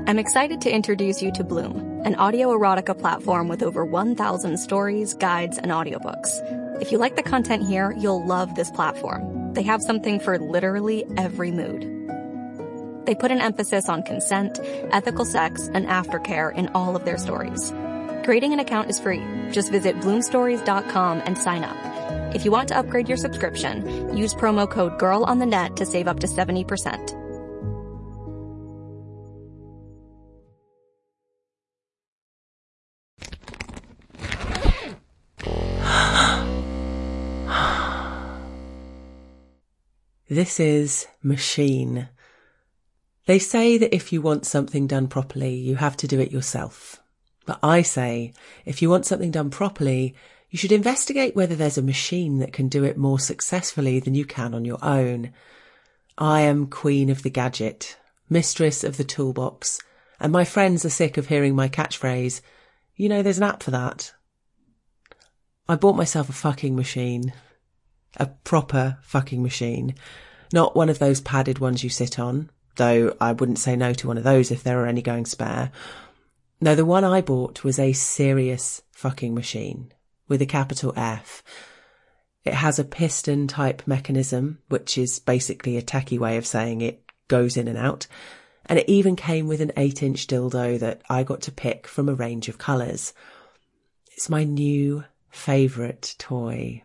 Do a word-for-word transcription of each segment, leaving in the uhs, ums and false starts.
I'm excited to introduce you to Bloom, an audio erotica platform with over one thousand stories, guides, and audiobooks. If you like the content here, you'll love this platform. They have something for literally every mood. They put an emphasis on consent, ethical sex, and aftercare in all of their stories. Creating an account is free. Just visit bloom stories dot com and sign up. If you want to upgrade your subscription, use promo code GIRLONTHENET to save up to seventy percent. This is Machine. They say that if you want something done properly, you have to do it yourself. But I say, if you want something done properly, you should investigate whether there's a machine that can do it more successfully than you can on your own. I am queen of the gadget, mistress of the toolbox, and my friends are sick of hearing my catchphrase, you know, there's an app for that. I bought myself a fucking machine. A proper fucking machine. Not one of those padded ones you sit on, though I wouldn't say no to one of those if there were any going spare. No, the one I bought was a serious fucking machine, with a capital F. It has a piston-type mechanism, which is basically a tacky way of saying it goes in and out, and it even came with an eight-inch dildo that I got to pick from a range of colours. It's my new favourite toy.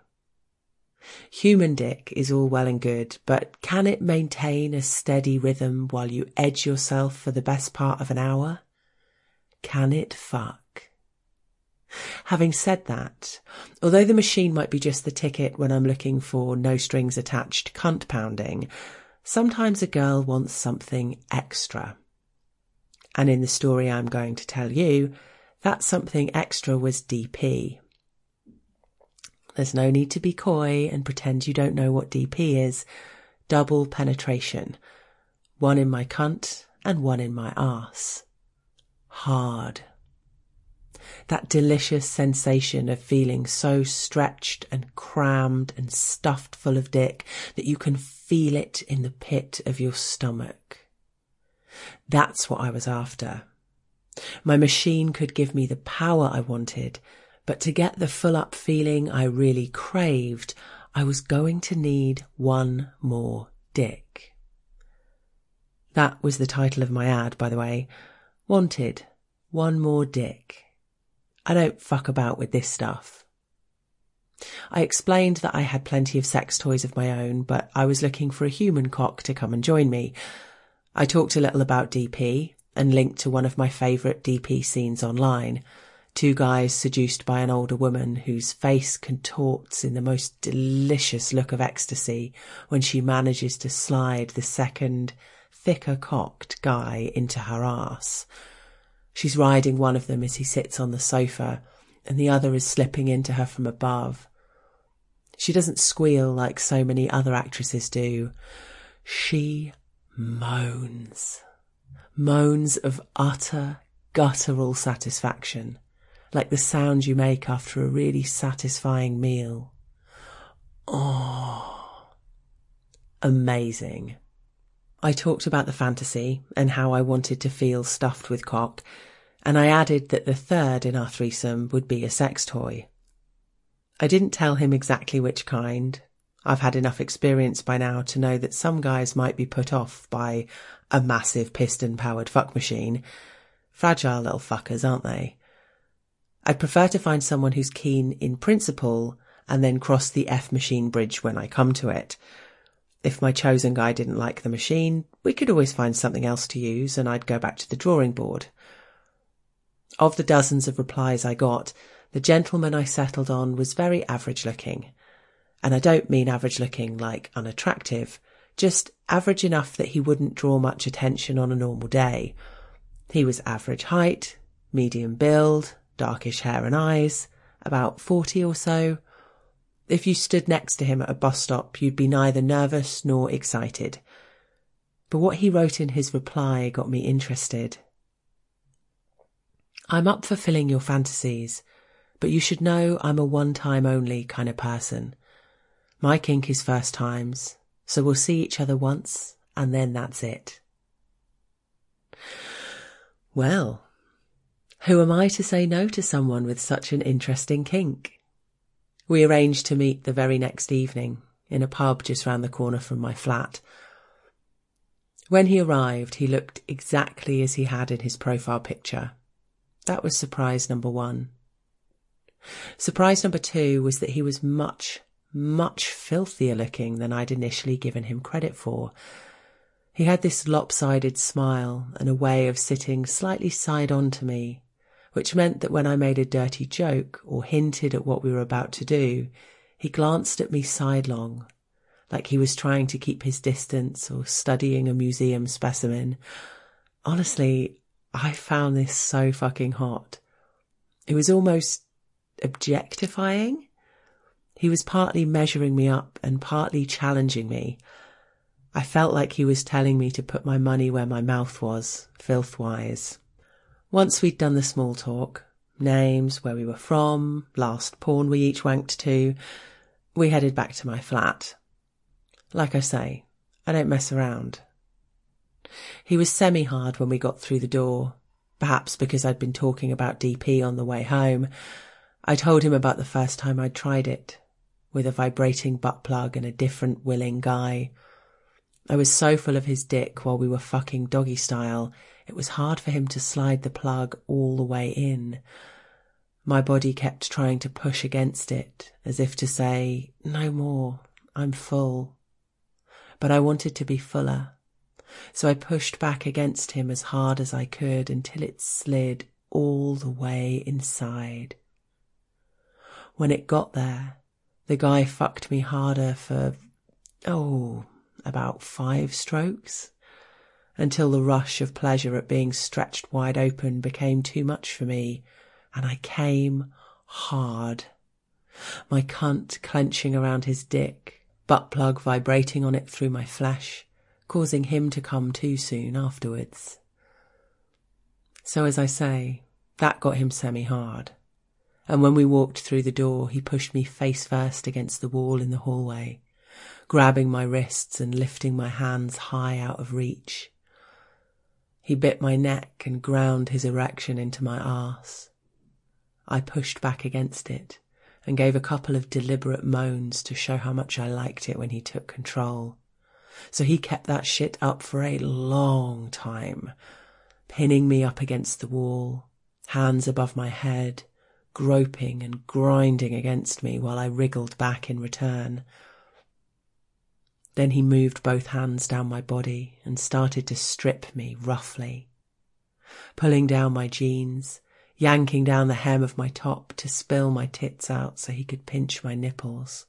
Human dick is all well and good, but can it maintain a steady rhythm while you edge yourself for the best part of an hour? Can it fuck? Having said that, although the machine might be just the ticket when I'm looking for no strings attached cunt pounding, sometimes a girl wants something extra. And in the story I'm going to tell you, that something extra was D P. There's no need to be coy and pretend you don't know what D P is. Double penetration. One in my cunt and one in my arse. Hard. That delicious sensation of feeling so stretched and crammed and stuffed full of dick that you can feel it in the pit of your stomach. That's what I was after. My machine could give me the power I wanted, but to get the full-up feeling I really craved, I was going to need one more dick. That was the title of my ad, by the way. Wanted one more dick. I don't fuck about with this stuff. I explained that I had plenty of sex toys of my own, but I was looking for a human cock to come and join me. I talked a little about D P and linked to one of my favourite D P scenes online. Two guys seduced by an older woman whose face contorts in the most delicious look of ecstasy when she manages to slide the second, thicker-cocked guy into her arse. She's riding one of them as he sits on the sofa, and the other is slipping into her from above. She doesn't squeal like so many other actresses do. She moans. Moans of utter, guttural satisfaction. Like the sound you make after a really satisfying meal. Oh, amazing. I talked about the fantasy and how I wanted to feel stuffed with cock, and I added that the third in our threesome would be a sex toy. I didn't tell him exactly which kind. I've had enough experience by now to know that some guys might be put off by a massive piston-powered fuck machine. Fragile little fuckers, aren't they? I'd prefer to find someone who's keen in principle and then cross the F-machine bridge when I come to it. If my chosen guy didn't like the machine, we could always find something else to use and I'd go back to the drawing board. Of the dozens of replies I got, the gentleman I settled on was very average looking. And I don't mean average looking like unattractive, just average enough that he wouldn't draw much attention on a normal day. He was average height, medium build, darkish hair and eyes, about forty or so. If you stood next to him at a bus stop, you'd be neither nervous nor excited. But what he wrote in his reply got me interested. I'm up for filling your fantasies, but you should know I'm a one-time only kind of person. My kink is first times, so we'll see each other once, and then that's it. Well, who am I to say no to someone with such an interesting kink? We arranged to meet the very next evening in a pub just round the corner from my flat. When he arrived, he looked exactly as he had in his profile picture. That was surprise number one. Surprise number two was that he was much, much filthier looking than I'd initially given him credit for. He had this lopsided smile and a way of sitting slightly side on to me, which meant that when I made a dirty joke or hinted at what we were about to do, he glanced at me sidelong, like he was trying to keep his distance or studying a museum specimen. Honestly, I found this so fucking hot. It was almost objectifying. He was partly measuring me up and partly challenging me. I felt like he was telling me to put my money where my mouth was, filth-wise. Once we'd done the small talk, names, where we were from, last porn we each wanked to, we headed back to my flat. Like I say, I don't mess around. He was semi-hard when we got through the door, perhaps because I'd been talking about D P on the way home. I told him about the first time I'd tried it, with a vibrating butt plug and a different willing guy. I was so full of his dick while we were fucking doggy style, it was hard for him to slide the plug all the way in. My body kept trying to push against it, as if to say, no more, I'm full. But I wanted to be fuller, so I pushed back against him as hard as I could until it slid all the way inside. When it got there, the guy fucked me harder for, oh, about five strokes, until the rush of pleasure at being stretched wide open became too much for me, and I came hard. My cunt clenching around his dick, butt plug vibrating on it through my flesh, causing him to come too soon afterwards. So as I say, that got him semi-hard, and when we walked through the door, he pushed me face first against the wall in the hallway, grabbing my wrists and lifting my hands high out of reach. He bit my neck and ground his erection into my arse. I pushed back against it and gave a couple of deliberate moans to show how much I liked it when he took control. So he kept that shit up for a long time, pinning me up against the wall, hands above my head, groping and grinding against me while I wriggled back in return. Then he moved both hands down my body and started to strip me roughly, pulling down my jeans, yanking down the hem of my top to spill my tits out so he could pinch my nipples.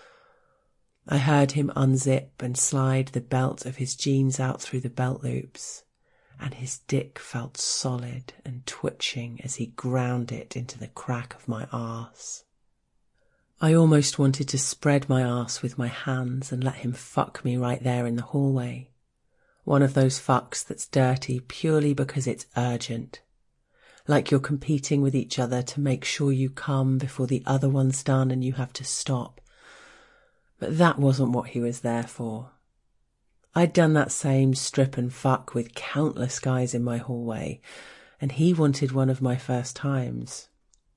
I heard him unzip and slide the belt of his jeans out through the belt loops, and his dick felt solid and twitching as he ground it into the crack of my arse. I almost wanted to spread my arse with my hands and let him fuck me right there in the hallway. One of those fucks that's dirty purely because it's urgent. Like you're competing with each other to make sure you come before the other one's done and you have to stop. But that wasn't what he was there for. I'd done that same strip and fuck with countless guys in my hallway, and he wanted one of my first times.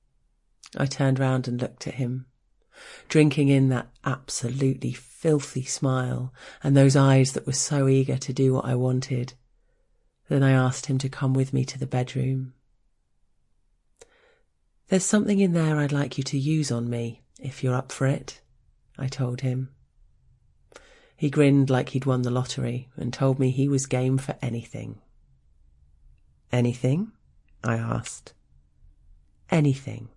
I turned round and looked at him, drinking in that absolutely filthy smile and those eyes that were so eager to do what I wanted. Then I asked him to come with me to the bedroom. There's something in there I'd like you to use on me, if you're up for it, I told him. He grinned like he'd won the lottery and told me he was game for anything. Anything? I asked. Anything.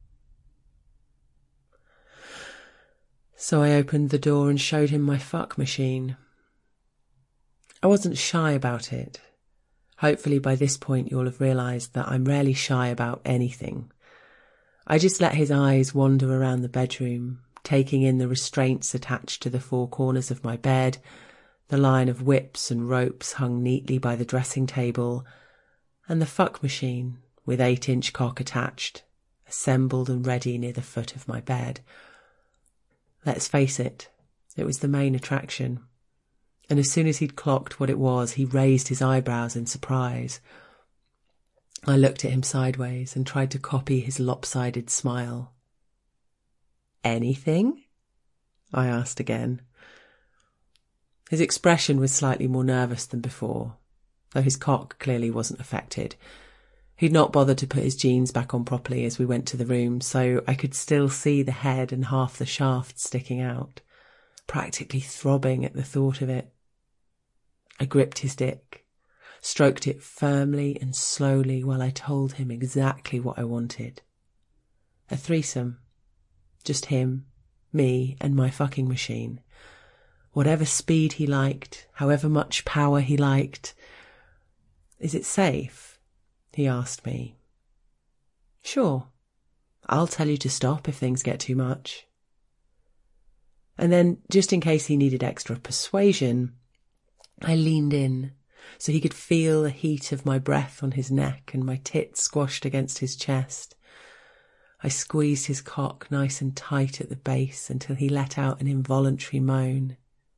So I opened the door and showed him my fuck machine. I wasn't shy about it. Hopefully by this point you'll have realised that I'm rarely shy about anything. I just let his eyes wander around the bedroom, taking in the restraints attached to the four corners of my bed, the line of whips and ropes hung neatly by the dressing table, and the fuck machine, with eight-inch cock attached, assembled and ready near the foot of my bed. Let's face it, it was the main attraction, and as soon as he'd clocked what it was, he raised his eyebrows in surprise. I looked at him sideways and tried to copy his lopsided smile. "Anything?" I asked again. His expression was slightly more nervous than before, though his cock clearly wasn't affected. He'd not bothered to put his jeans back on properly as we went to the room, so I could still see the head and half the shaft sticking out, practically throbbing at the thought of it. I gripped his dick, stroked it firmly and slowly while I told him exactly what I wanted. A threesome. Just him, me, and my fucking machine. Whatever speed he liked, however much power he liked. "Is it safe?" he asked me. "Sure. I'll tell you to stop if things get too much." And then, just in case he needed extra persuasion, I leaned in so he could feel the heat of my breath on his neck and my tits squashed against his chest. I squeezed his cock nice and tight at the base until he let out an involuntary moan.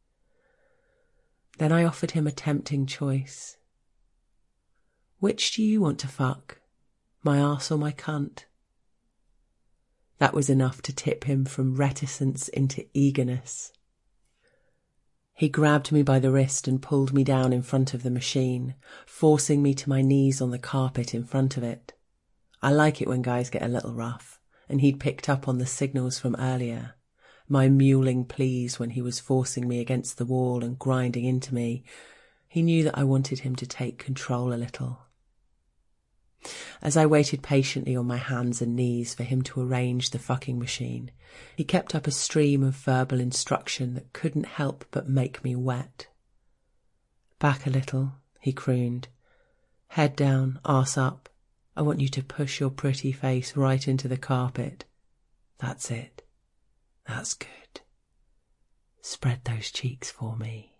Then I offered him a tempting choice. "Which do you want to fuck? My arse or my cunt?" That was enough to tip him from reticence into eagerness. He grabbed me by the wrist and pulled me down in front of the machine, forcing me to my knees on the carpet in front of it. I like it when guys get a little rough, and he'd picked up on the signals from earlier. My mewling pleas when he was forcing me against the wall and grinding into me. He knew that I wanted him to take control a little. As I waited patiently on my hands and knees for him to arrange the fucking machine, he kept up a stream of verbal instruction that couldn't help but make me wet. "Back a little," he crooned. "Head down, arse up. I want you to push your pretty face right into the carpet. That's it. That's good. Spread those cheeks for me."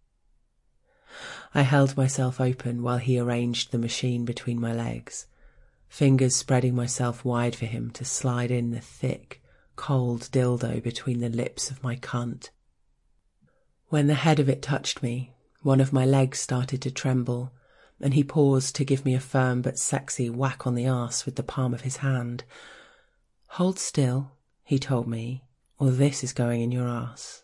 I held myself open while he arranged the machine between my legs, fingers spreading myself wide for him to slide in the thick, cold dildo between the lips of my cunt. When the head of it touched me, one of my legs started to tremble, and he paused to give me a firm but sexy whack on the arse with the palm of his hand. "Hold still," he told me, "or this is going in your arse."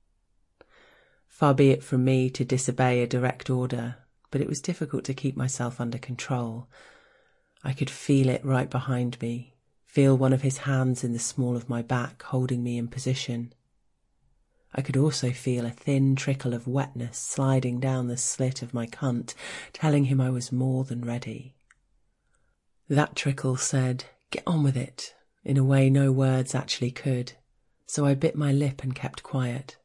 Far be it from me to disobey a direct order, but it was difficult to keep myself under control. I could feel it right behind me, feel one of his hands in the small of my back holding me in position. I could also feel a thin trickle of wetness sliding down the slit of my cunt, telling him I was more than ready. That trickle said, "Get on with it," in a way no words actually could, so I bit my lip and kept quiet.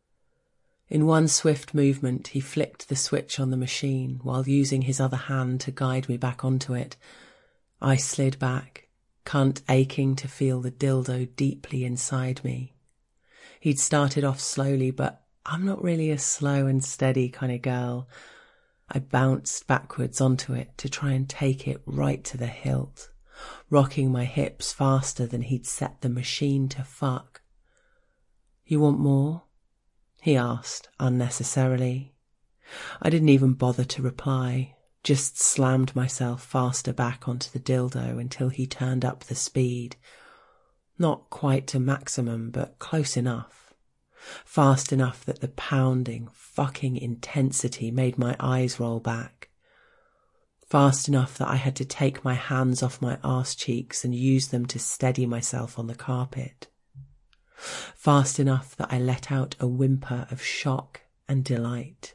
In one swift movement, he flicked the switch on the machine while using his other hand to guide me back onto it. I slid back, cunt aching to feel the dildo deeply inside me. He'd started off slowly, but I'm not really a slow and steady kind of girl. I bounced backwards onto it to try and take it right to the hilt, rocking my hips faster than he'd set the machine to fuck. "You want more?" he asked, unnecessarily. I didn't even bother to reply, just slammed myself faster back onto the dildo until he turned up the speed. Not quite to maximum, but close enough. Fast enough that the pounding, fucking intensity made my eyes roll back. Fast enough that I had to take my hands off my arse cheeks and use them to steady myself on the carpet. Fast enough that I let out a whimper of shock and delight.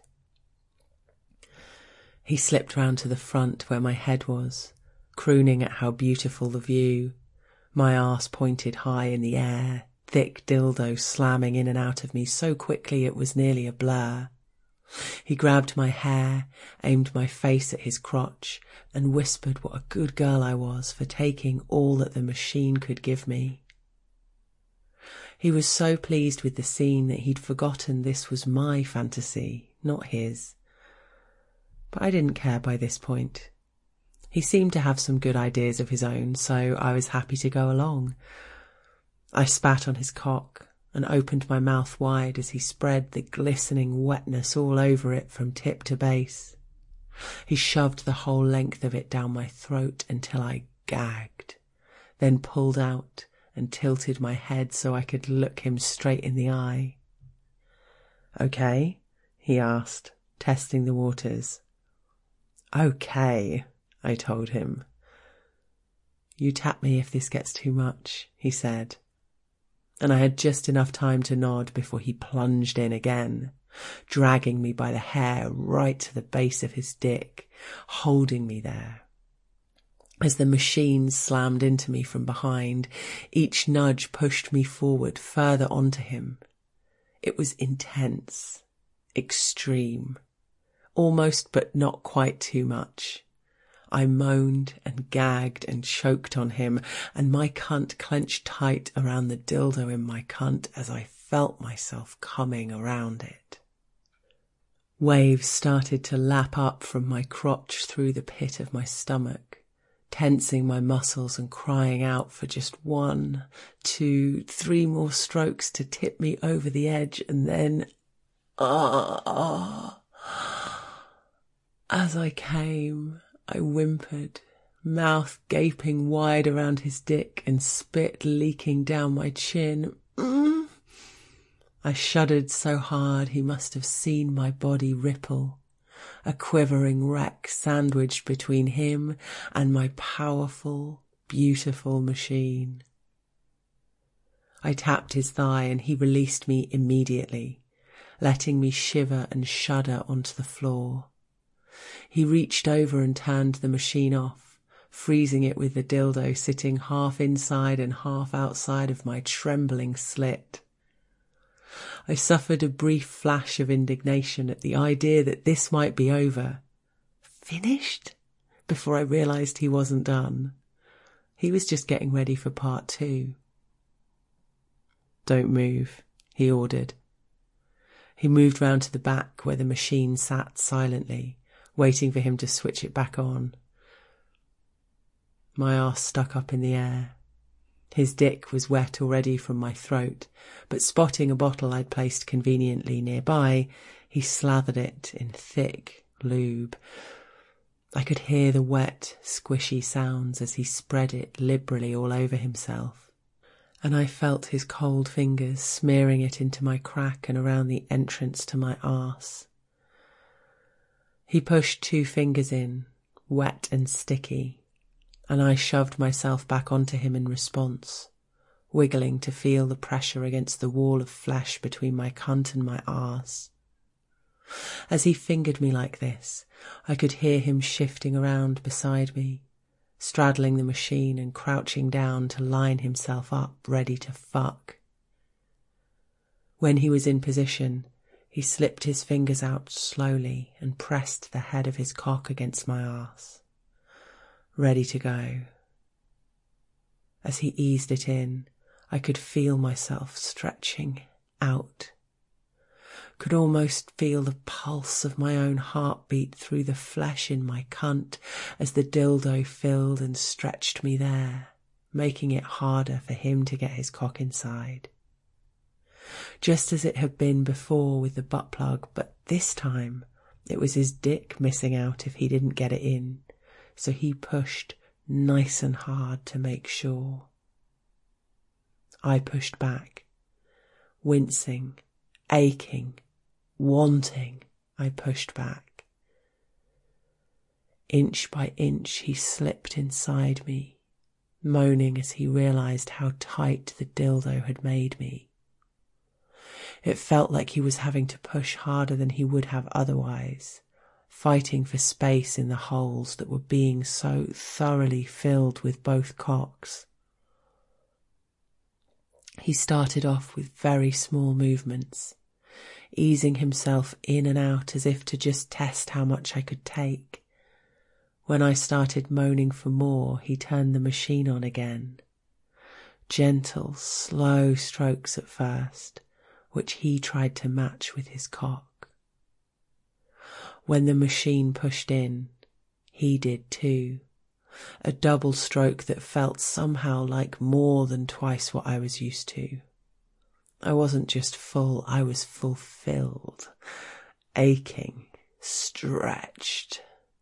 He slipped round to the front where my head was, crooning at how beautiful the view, my arse pointed high in the air, thick dildo slamming in and out of me so quickly it was nearly a blur. He grabbed my hair, aimed my face at his crotch, and whispered what a good girl I was for taking all that the machine could give me. He was so pleased with the scene that he'd forgotten this was my fantasy, not his. But I didn't care by this point. He seemed to have some good ideas of his own, so I was happy to go along. I spat on his cock and opened my mouth wide as he spread the glistening wetness all over it from tip to base. He shoved the whole length of it down my throat until I gagged, then pulled out and tilted my head so I could look him straight in the eye. "Okay?" he asked, testing the waters. "Okay," I told him. "You tap me if this gets too much," he said. And I had just enough time to nod before he plunged in again, dragging me by the hair right to the base of his dick, holding me there. As the machine slammed into me from behind, each nudge pushed me forward further onto him. It was intense, extreme, almost but not quite too much. I moaned and gagged and choked on him, and my cunt clenched tight around the dildo in my cunt as I felt myself coming around it. Waves started to lap up from my crotch through the pit of my stomach, tensing my muscles and crying out for just one, two, three more strokes to tip me over the edge, and then, ah, ah. As I came, I whimpered, mouth gaping wide around his dick and spit leaking down my chin. Mm. I shuddered so hard he must have seen my body ripple, a quivering wreck sandwiched between him and my powerful, beautiful machine. I tapped his thigh and he released me immediately, letting me shiver and shudder onto the floor. He reached over and turned the machine off, freezing it with the dildo sitting half inside and half outside of my trembling slit. I suffered a brief flash of indignation at the idea that this might be over. Finished? Before I realised he wasn't done. He was just getting ready for part two. "Don't move," he ordered. He moved round to the back where the machine sat silently, waiting for him to switch it back on. My arse stuck up in the air. His dick was wet already from my throat, but spotting a bottle I'd placed conveniently nearby, he slathered it in thick lube. I could hear the wet, squishy sounds as he spread it liberally all over himself, and I felt his cold fingers smearing it into my crack and around the entrance to my arse. He pushed two fingers in, wet and sticky, and I shoved myself back onto him in response, wiggling to feel the pressure against the wall of flesh between my cunt and my arse. As he fingered me like this, I could hear him shifting around beside me, straddling the machine and crouching down to line himself up, ready to fuck. When he was in position, he slipped his fingers out slowly and pressed the head of his cock against my arse, ready to go. As he eased it in, I could feel myself stretching out, could almost feel the pulse of my own heartbeat through the flesh in my cunt as the dildo filled and stretched me there, making it harder for him to get his cock inside. Just as it had been before with the butt plug, but this time it was his dick missing out if he didn't get it in, so he pushed nice and hard to make sure. I pushed back, wincing, aching, wanting. I pushed back. Inch by inch he slipped inside me, moaning as he realised how tight the dildo had made me. It felt like he was having to push harder than he would have otherwise, fighting for space in the holes that were being so thoroughly filled with both cocks. He started off with very small movements, easing himself in and out as if to just test how much I could take. When I started moaning for more, he turned the machine on again. Gentle, slow strokes at first, which he tried to match with his cock. When the machine pushed in, he did too, a double stroke that felt somehow like more than twice what I was used to. I wasn't just full, I was fulfilled, aching, stretched,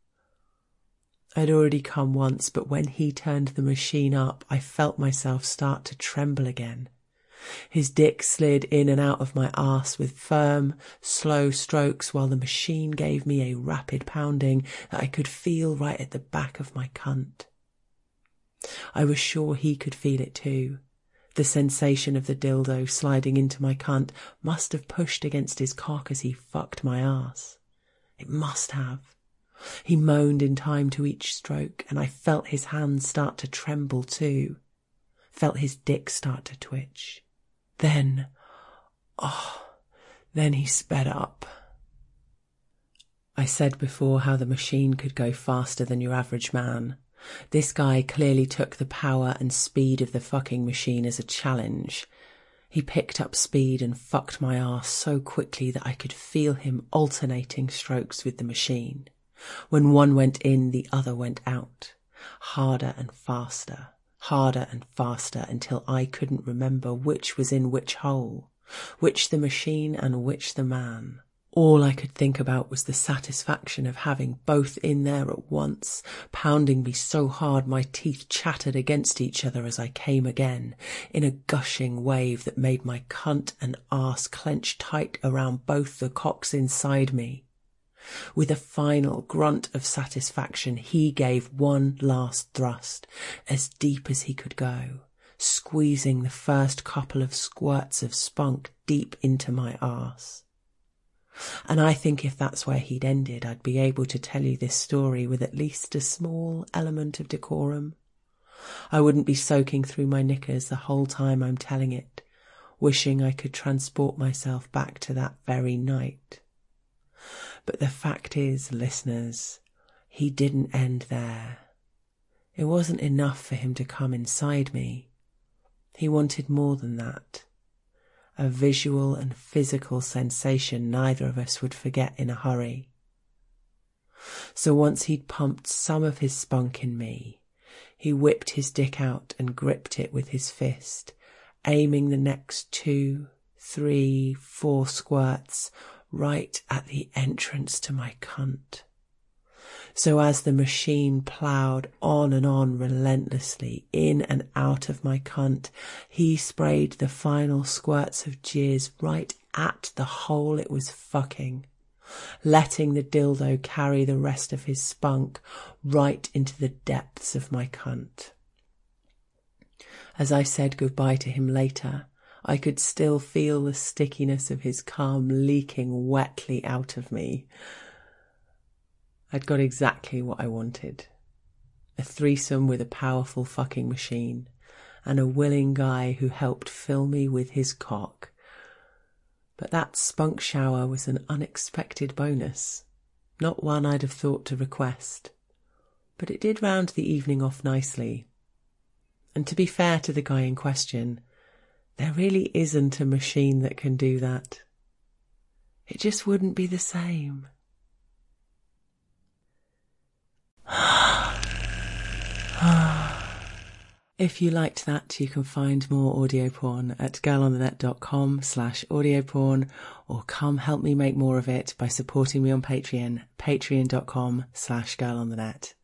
I'd already come once, but when he turned the machine up, I felt myself start to tremble again. His dick slid in and out of my arse with firm, slow strokes while the machine gave me a rapid pounding that I could feel right at the back of my cunt. I was sure he could feel it too. The sensation of the dildo sliding into my cunt must have pushed against his cock as he fucked my arse. It must have. He moaned in time to each stroke, and I felt his hands start to tremble too. Felt his dick start to twitch. Then, oh, then he sped up. I said before how the machine could go faster than your average man. This guy clearly took the power and speed of the fucking machine as a challenge. He picked up speed and fucked my arse so quickly that I could feel him alternating strokes with the machine. When one went in, the other went out. Harder and faster. Harder and faster until I couldn't remember which was in which hole, which the machine and which the man. All I could think about was the satisfaction of having both in there at once, pounding me so hard my teeth chattered against each other as I came again, in a gushing wave that made my cunt and arse clench tight around both the cocks inside me. With a final grunt of satisfaction, he gave one last thrust, as deep as he could go, squeezing the first couple of squirts of spunk deep into my arse. And I think if that's where he'd ended, I'd be able to tell you this story with at least a small element of decorum. I wouldn't be soaking through my knickers the whole time I'm telling it, wishing I could transport myself back to that very night. But the fact is, listeners, he didn't end there. It wasn't enough for him to come inside me. He wanted more than that. A visual and physical sensation neither of us would forget in a hurry. So once he'd pumped some of his spunk in me, he whipped his dick out and gripped it with his fist, aiming the next two, three, four squirts right at the entrance to my cunt. So as the machine ploughed on and on relentlessly in and out of my cunt, he sprayed the final squirts of jizz right at the hole it was fucking, letting the dildo carry the rest of his spunk right into the depths of my cunt. As I said goodbye to him later, I could still feel the stickiness of his cum leaking wetly out of me. I'd got exactly what I wanted. A threesome with a powerful fucking machine, and a willing guy who helped fill me with his cock. But that spunk shower was an unexpected bonus, not one I'd have thought to request. But it did round the evening off nicely. And to be fair to the guy in question, there really isn't a machine that can do that. It just wouldn't be the same. If you liked that, you can find more audio porn at girlonthenet.com slash audio porn, or come help me make more of it by supporting me on Patreon, patreon.com slash girlonthenet.